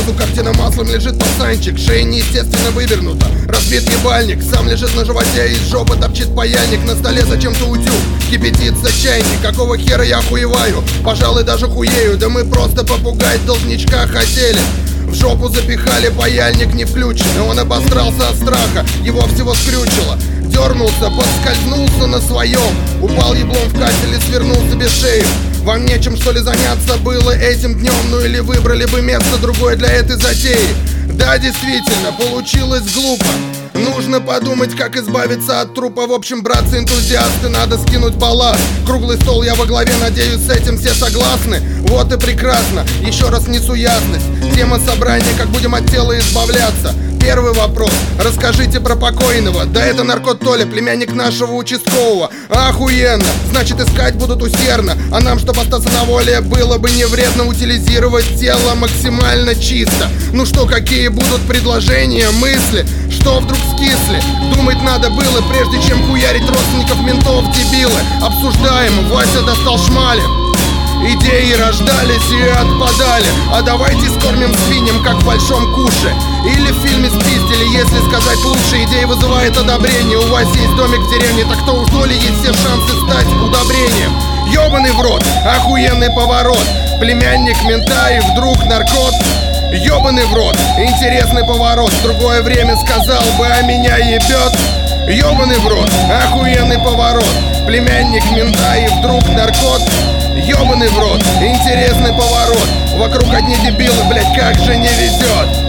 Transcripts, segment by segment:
Сразу картина маслом лежит пацанчик, шея неестественно вывернута, разбит ебальник, сам лежит на животе, из жопы торчит паяльник. На столе зачем-то утюг, кипятится чайник. Какого хера я охуеваю, пожалуй даже хуею. Да мы просто попугать должничка хотели. В жопу запихали, паяльник не включен, и он обосрался от страха, его всего скрючило. Дернулся, подскользнулся на своем, упал еблом в кафель и свернул себе шею. Вам нечем что ли заняться было этим днем? Ну или выбрали бы место другое для этой затеи? Да, действительно, получилось глупо. Нужно подумать, как избавиться от трупа. В общем, братцы-энтузиасты, надо скинуть балласт. Круглый стол я во главе, надеюсь, с этим все согласны. Вот и прекрасно, еще раз несу ясность. Тема собрания, как будем от тела избавляться. Первый вопрос, расскажите про покойного. Да это наркот Толя, племянник нашего участкового. Охуенно, значит искать будут усердно. А нам, чтобы остаться на воле, было бы не вредно утилизировать тело максимально чисто. Ну что, какие будут предложения, мысли? Что вдруг скисли? Думать надо было, прежде чем хуярить родственников ментов, дебилы. Обсуждаем, Вася достал шмали. Идеи рождались и отпадали. А давайте скормим свиньям, как в большом куше. Или в фильме спиздили, если сказать лучше. Идея вызывает одобрение. У вас есть домик в деревне, так то у Толи есть все шансы стать удобрением. Ёбаный в рот, охуенный поворот. Племянник мента и вдруг наркот. Ёбаный в рот, интересный поворот. В другое время сказал бы, а меня ебет. Ёбаный в рот, охуенный поворот. Племянник мента и вдруг наркот. Ёбаный в рот, интересный поворот. Вокруг одни дебилы, блять, как же не везет.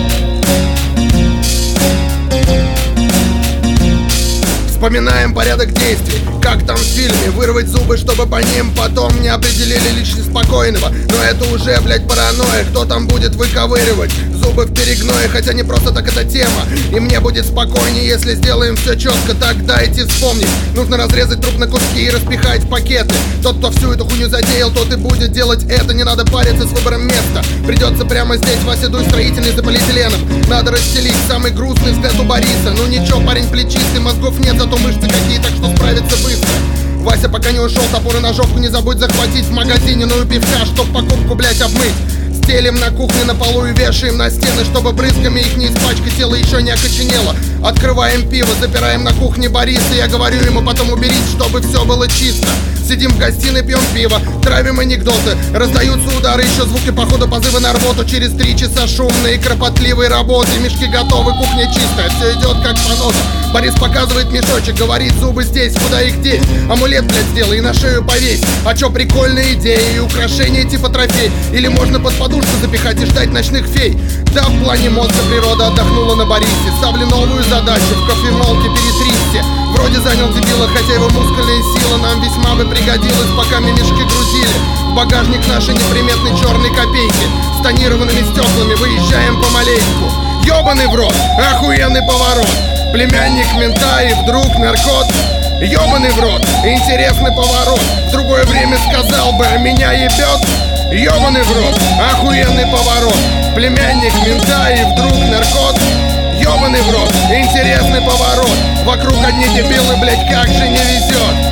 Вспоминаем порядок действий, как там в фильме. Вырвать зубы, чтобы по ним потом не определили личность покойного. Но это уже, блять, паранойя. Кто там будет выковыривать зубы в перегное? Хотя не просто так эта тема. И мне будет спокойнее, если сделаем все четко. Так дайте вспомнить. Нужно разрезать труп на куски и распихать в пакеты. Тот, кто всю эту хуйню затеял, тот и будет делать это. Не надо париться с выбором места. Придется прямо здесь, Вася, дуй строительный за полиэтиленом. Надо расстелить самый грустный взгляд у Бориса. Ну ничего, парень плечистый, мозгов нет, зато мышцы какие, так что справится быстро. Вася, пока не ушел, топор и ножовку не забудь захватить в магазине, ну и пивка, чтоб покупку, блять, обмыть. Стелим на кухне на полу и вешаем на стены, чтобы брызгами их не испачкать, тело еще не окоченело. Открываем пиво, запираем на кухне Бориса. Я говорю ему потом уберись, чтобы все было чисто. Сидим в гостиной, пьем пиво, травим анекдоты. Раздаются удары, еще звуки похода, позывы на рвоту. Через 3 часа шумной и кропотливой работы. Мешки готовы, кухня чистая, все идет как по нотам. Борис показывает мешочек, говорит, зубы здесь, куда их деть? Амулет, блядь, сделай и на шею повесь. А чё, прикольная идея и украшение типа трофей. Или можно под подушку запихать и ждать ночных фей. Да, в плане мозга природа отдохнула на Борисе. Ставлю новую задачу, в кофемолке перетрясти. Вроде занял дебила, хотя его мускульная сила нам весьма бы пригодилась, пока мы мешки грузили. В багажник наши неприметной черной копейки с тонированными стеклами выезжаем помаленьку. Ёбаный в рот, охуенный поворот. Племянник мента и вдруг наркот. Ёбаный в рот, интересный поворот. В другое время сказал бы, а меня ебет. Ёбаный в рот, охуенный поворот. Племянник мента и вдруг наркот. Ёбаный в рот, интересный поворот. Вокруг одни дебилы, блять, как же не везет.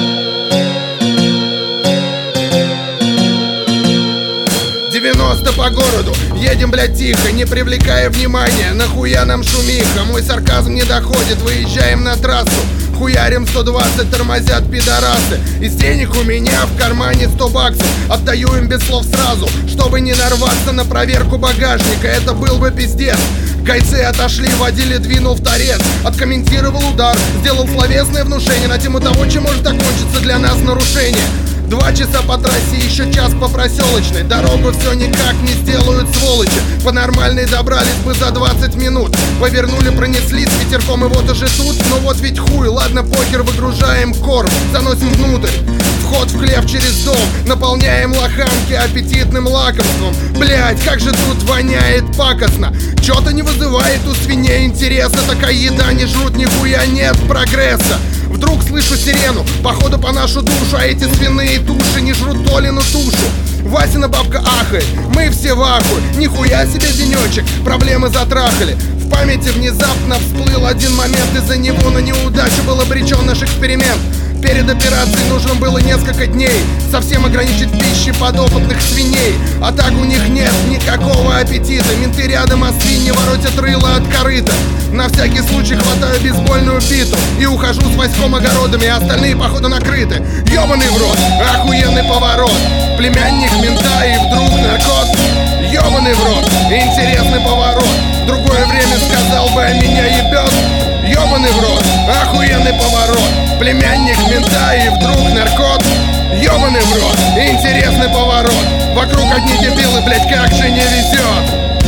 90 по городу, едем, блядь, тихо, не привлекая внимания. Нахуя нам шумиха, мой сарказм не доходит. Выезжаем на трассу, хуярим 120, тормозят пидорасы. Из денег у меня в кармане 100 баксов. Отдаю им без слов сразу, чтобы не нарваться на проверку багажника. Это был бы пиздец. Гайцы отошли, водили, двинул в торец. Откомментировал удар, сделал словесное внушение на тему того, чем может окончиться для нас нарушение. 2 часа по трассе, еще час по проселочной. Дорогу все никак не сделают, сволочи. По нормальной добрались бы за 20 минут. Повернули, пронеслись с ветерком, и вот уже тут. Но вот ведь хуй, ладно, похер, выгружаем корм, заносим внутрь. Вход в хлев через дом, наполняем лоханки аппетитным лакомством. Блять, как же тут воняет пакостно. Чё-то не вызывает у свиней интереса. Такая еда не жрут, нихуя нет прогресса. Вдруг слышу сирену, походу по нашу душу. А эти свиные туши не жрут Толину тушу. Васина бабка ахает, мы все в ахуе. Нихуя себе денечек, проблемы затрахали. В памяти внезапно всплыл один момент, из-за него на неудачу был обречен наш эксперимент. Перед операцией нужно было несколько дней совсем ограничить в пище подопытных свиней. А так у них нет никакого аппетита. Менты рядом, а свиньи воротят рыло от корыта. На всякий случай хватаю бейсбольную биту и ухожу с Васьком огородами, а остальные походу накрыты. Ёбаный в рот, охуенный поворот. Племянник мента и вдруг наркот. Ёбаный в рот, интересный поворот. Другое время сказал бы, а меня ебет. Ёбаный в рот, охуенный поворот. Племянник мента и вдруг наркот. Ёбаный в рот, интересный поворот. Вокруг одни дебилы, блять, как же не везет.